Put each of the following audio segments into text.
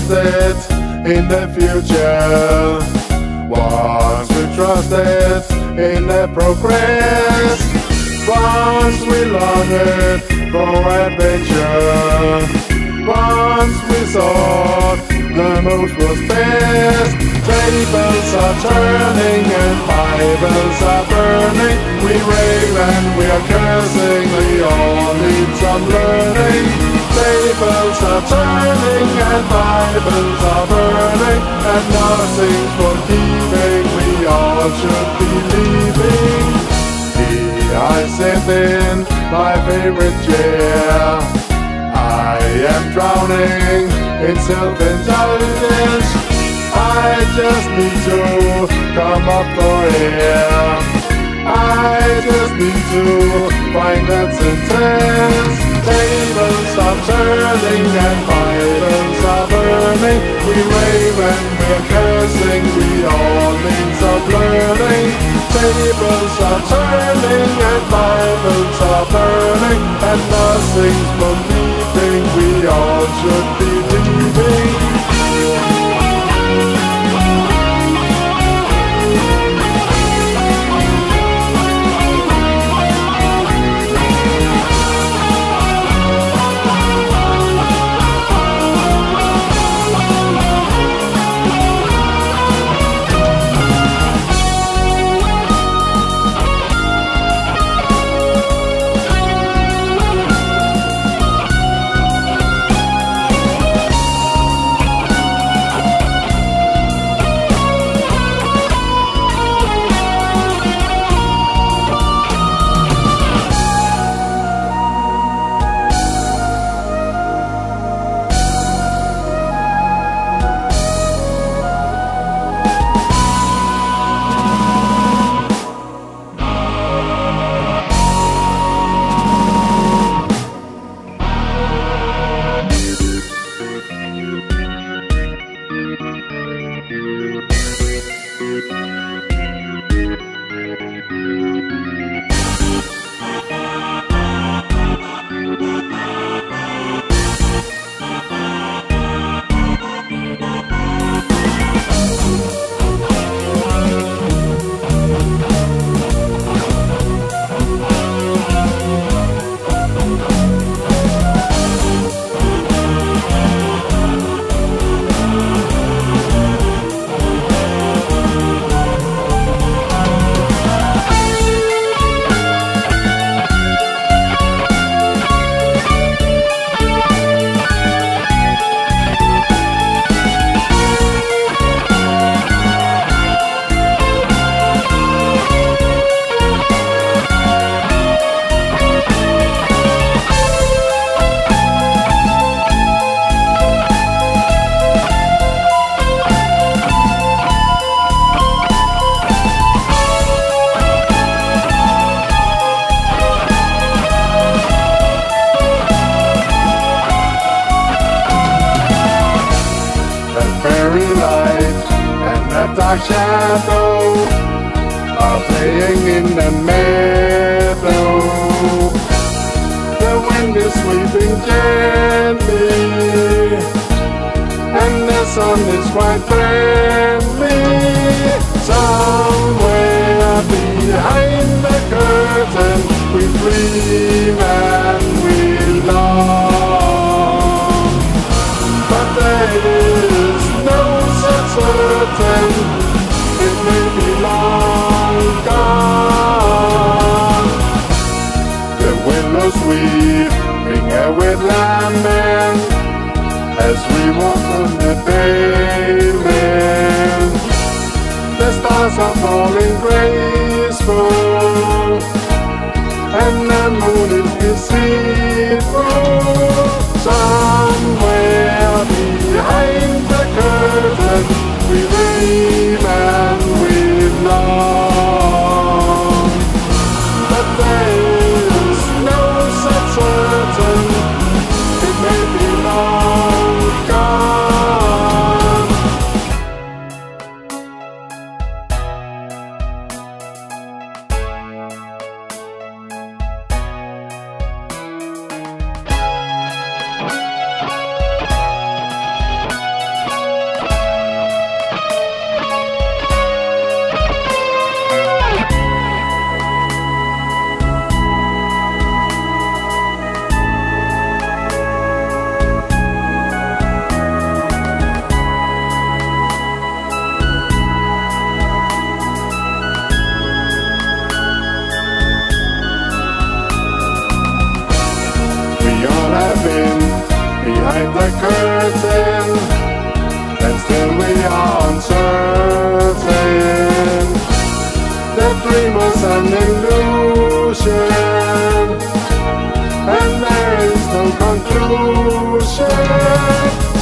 trusted in the future, once we trusted in the progress, once we longed for adventure, once we thought the most was best. Tables are turning and Bibles are burning. We rave and we are cursing, we all need some learning. Tables are turning and Bibles are burning, and nothing's for keeping, we all should be leaving. Here I sit in my favorite chair, I am drowning in self-indulgence. I just need to come up for air. I just need to find that sentence. Tables are turning and Bibles are burning. We rave and we're cursing, we all need some learning. Tables are turning and Bibles are burning, and nothing's for keeping, we all should be leaving. Dark shadow are playing in the meadow. The wind is sweeping gently, and the sun is quite friendly. Somewhere behind the curtain we dream and we long, but there is no such certain. It may be long gone. The willows weep, ring a with lament, as we walk on the pavement. The stars are falling graceful, and the moon is deceitful. Somewhere behind the curtain we dream and we long, but there is no such certain. It may be long gone.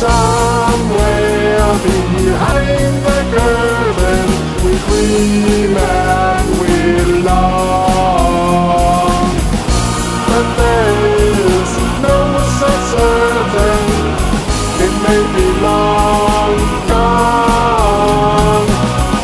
Somewhere behind the curtain we dream and we long, but there's no such certain. It may be long gone.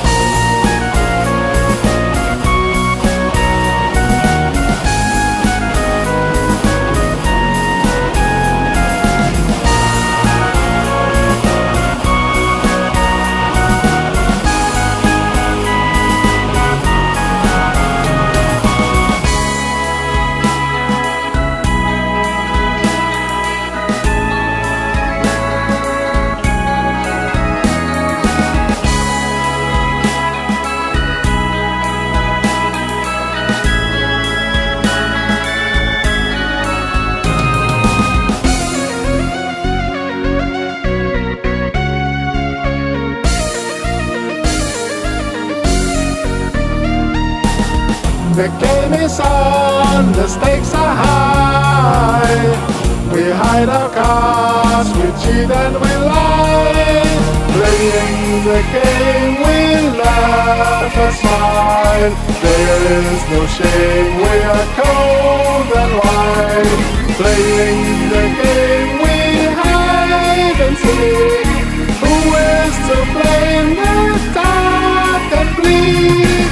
The game is on, the stakes are high. We hide our cards, we cheat and we lie. Playing the game, we laugh and smile. There is no shame, we are cold and wide. Playing the game, we hide and seek. Who is to blame? The dark and bleak.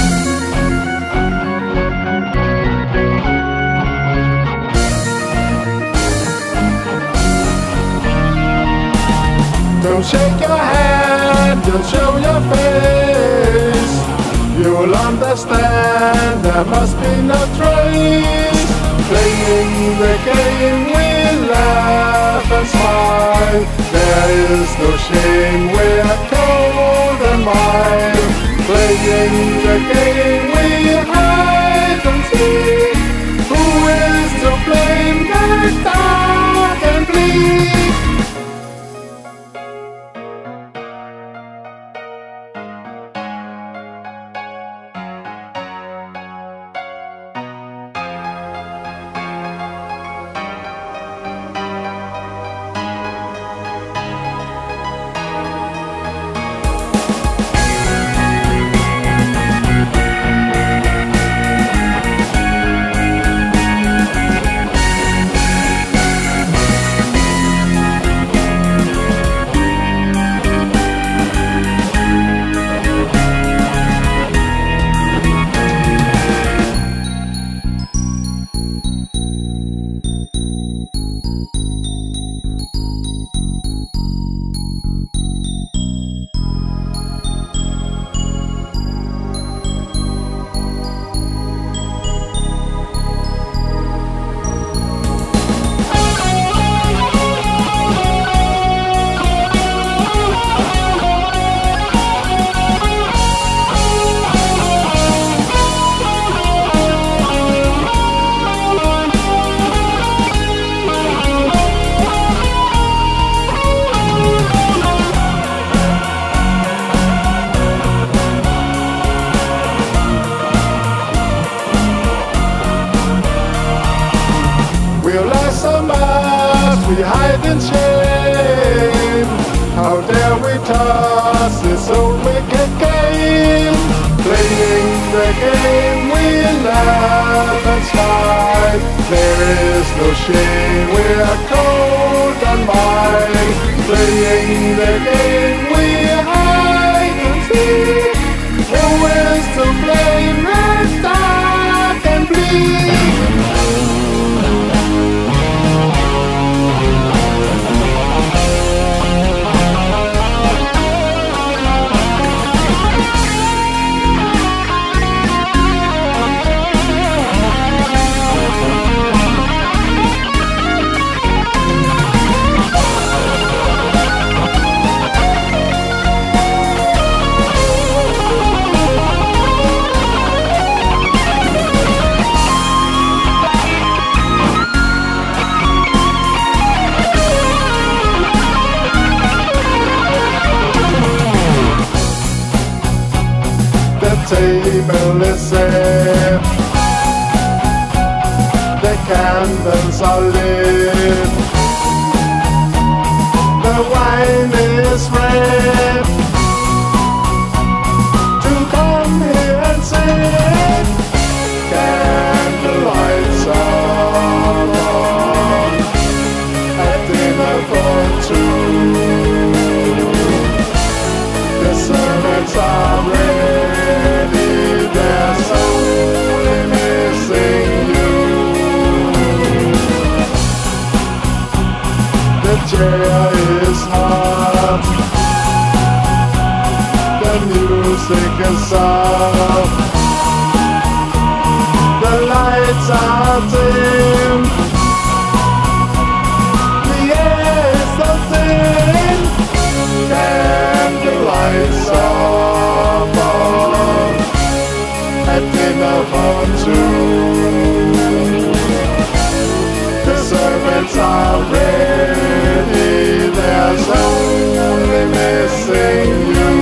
Don't shake your hand, don't show your face. You'll understand, there must be no trace. Playing the game, we laugh and smile. There is no shame, we are cold and mild. Playing the game, we hide and seek. Who is to blame? The dark and bleak. We hide in shame. How dare we toss this old wicked game? Playing the game, we laugh and smile. There is no shame, we are cold and mild. Playing the game, we hide and seek. Who is to blame? The dark and bleak. Table is set, the candles are lit, the wine is red. To come here and sit, candlelights are on at dinner for two. The servants are ready, there's only missing you. The chair is hot, the music is soft, the lights are dim, the air is so thin, and the lights are on at dinner for two. The servants are ready, there's only missing you.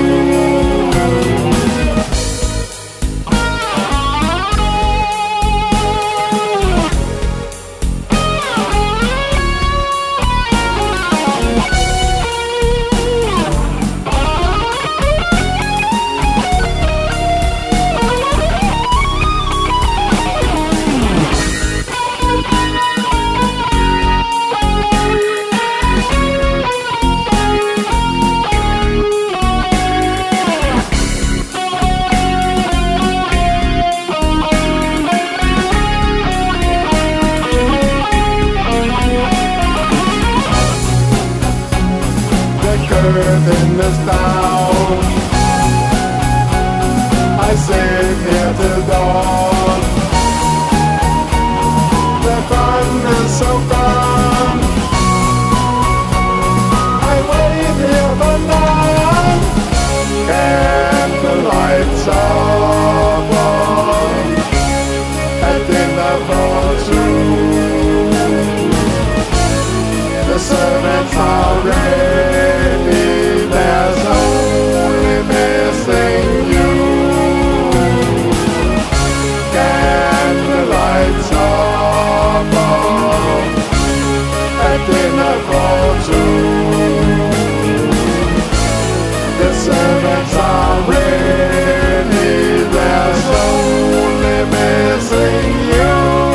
Curtain is down, I sit here till dawn. The fun is so gone, I wait here for none. Candlelights are on at dinner for two. The servants are ready, there's only missing you. Candlelights are on at dinner for two. The servants are ready, there's only missing you.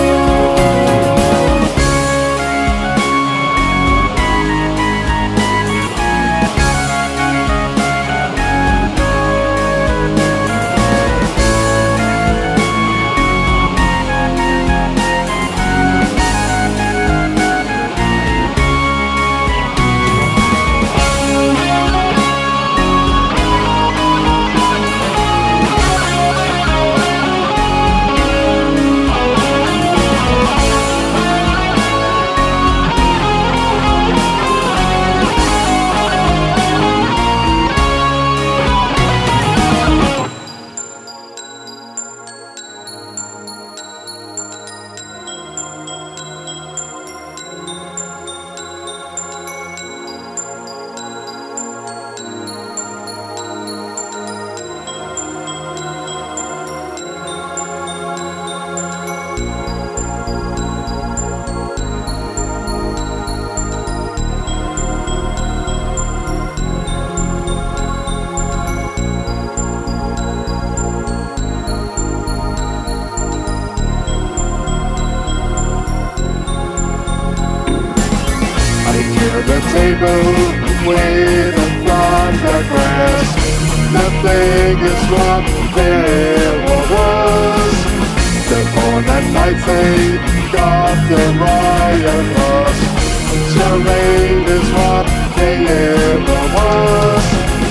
The table with a thundercrash. Nothing is what there was. The all-night lights, they got the royal cross. Charade is what they ever was.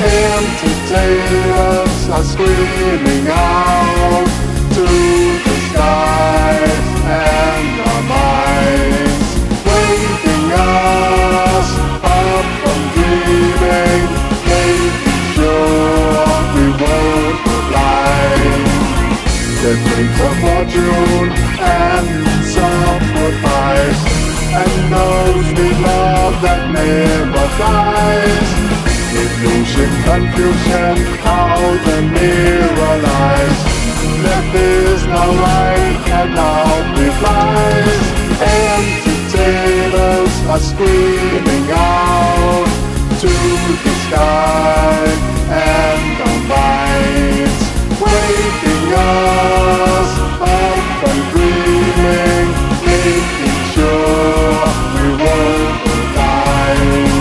Entertainers are screaming out to the skies and our minds, waking us up from dreaming, making sure we won't go blind. The dreams of fortune and sacrifice, and those we love that never dies. Illusion, confusion, how the mirror lies. Left is now right and now replies. Entertainers are screaming out to the sky and our minds, waking us up and dreaming, making sure we won't die.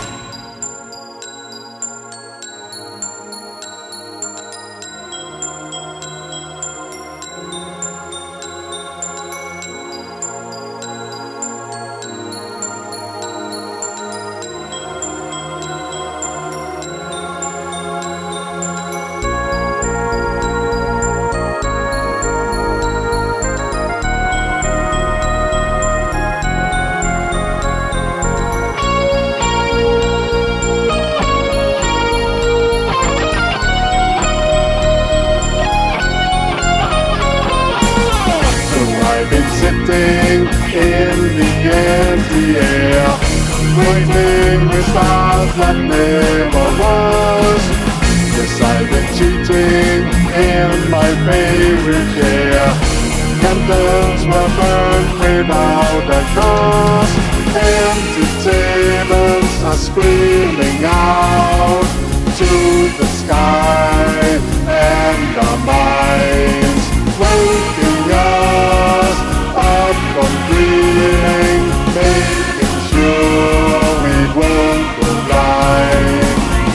Sitting in the empty air, waiting with stars that never was. Yes, I've been cheating in my favorite chair. Candles were burned without a cause. Empty tables are screaming out to the sky and our minds, waking us up from dreaming, making sure we won't go blind.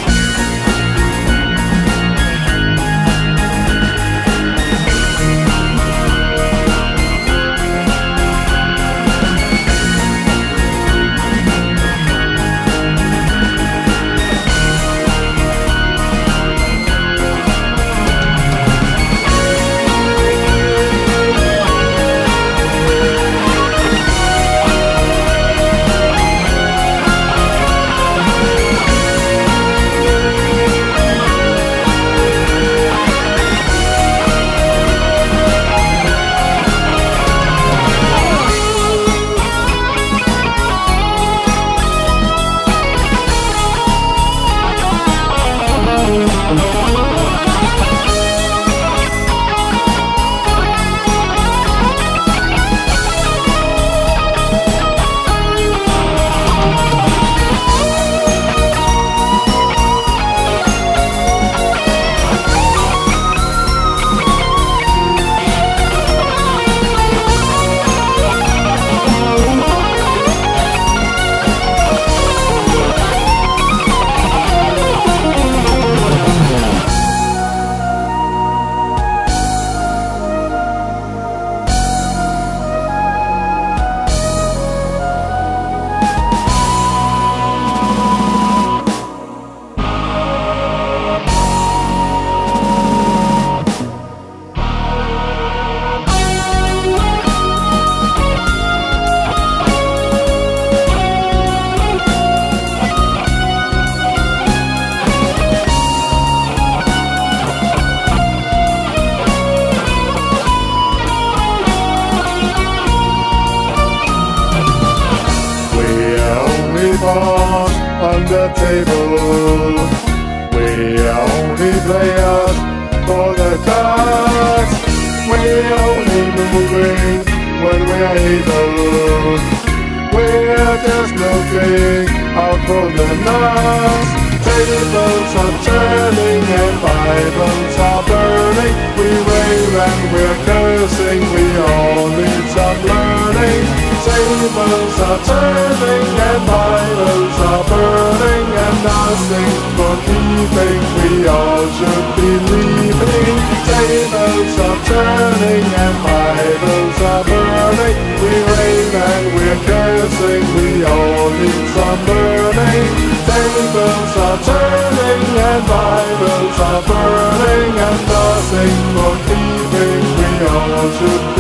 On the table, we are only players for the cards. We're only moving when we're able. We're just looking out for the nuts. Tables are turning and Bibles are burning. We rave and we're cursing, we all need some learning. Tables are turning and Bibles are burning, and nothing for keeping, we all should be leaving. Tables are turning and Bibles are burning. We rave and we're cursing, we all need some learning. Tables are turning and Bibles are burning, and nothing for keeping, we all should